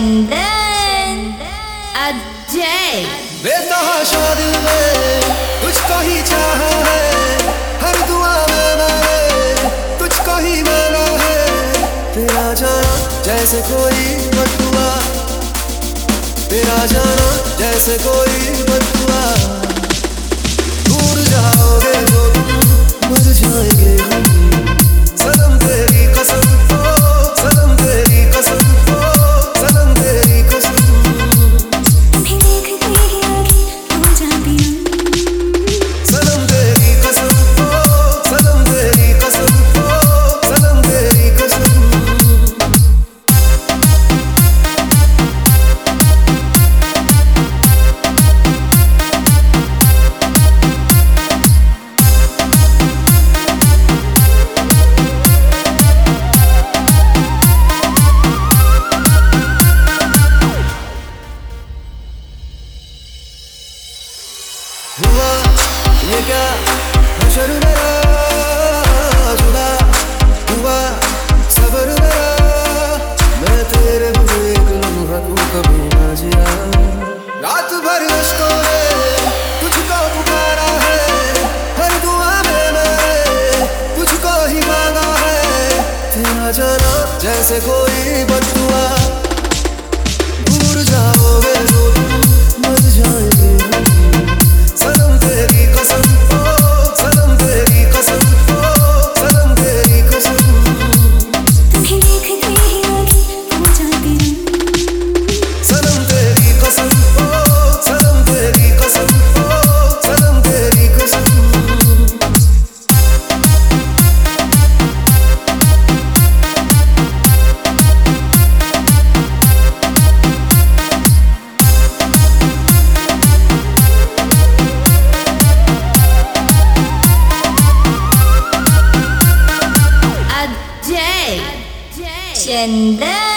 चंदन अजय। बेतहाशा दिल में तुझको ही चाहा है, हर दुआ में मैंने तुझको ही मांगा है। तेरा जाना जैसे कोई बददुआ, तेरा जाना जैसे कोई बददुआ। दूर जाओगे तो मर जाएंगे हम, सनम तेरी कसम हो, सनम तेरी कसम हो, सनम तेरी कसम। तुम्हें देखते ही आगे हो जाती हूँ, सनम तेरी कसम हो, सनम तेरी कसम हो, सनम तेरी कसम। हुआ ये क्या हशर मेरा, जुदा हुआ सबर मेरा। मैं तेरे बिन एक लम्हा तू कभी ना जिया। रात भर अश्कों में तुझको पुकारा है, हर दुआ में मैंने तुझको ही मांगा है। तेरा जाना जैसे कोई बददुआ, दूर जाओगे तो मर जाएंगे हम। सनम तेरी कसम हो, सनम तेरी कसम हो, सनम तेरी कसम। तुम्हें देखते ही आगे हो जाती हूँ, सनम तेरी कसम हो, सनम तेरी कसम हो, सनम तेरी कसम। चंदन।